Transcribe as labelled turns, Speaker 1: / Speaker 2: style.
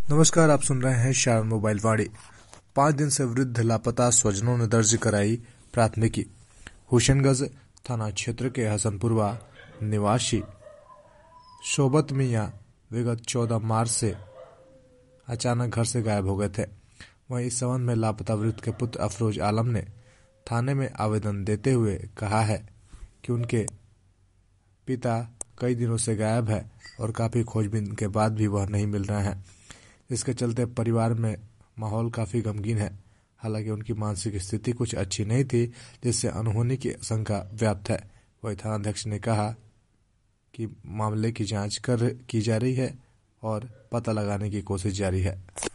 Speaker 1: नमस्कार, आप सुन रहे हैं शारन मोबाइल वाणी। 5 दिन से वृद्ध लापता, स्वजनों ने दर्ज कराई प्राथमिकी। हुसैनगंज थाना क्षेत्र के हसनपुरवा निवासी शोबत मियां विगत 14 मार्च से अचानक घर से गायब हो गए थे। वहीं इस संबंध में लापता वृद्ध के पुत्र अफरोज आलम ने थाने में आवेदन देते हुए कहा है कि उनके पिता कई दिनों से गायब है और काफ़ी खोजबीन के बाद भी वह नहीं मिल रहे हैं। इसके चलते परिवार में माहौल काफ़ी गमगीन है। हालांकि उनकी मानसिक स्थिति कुछ अच्छी नहीं थी, जिससे अनहोनी की आशंका व्याप्त है। वही थानाध्यक्ष ने कहा कि मामले की जांच की जा रही है और पता लगाने की कोशिश जारी है।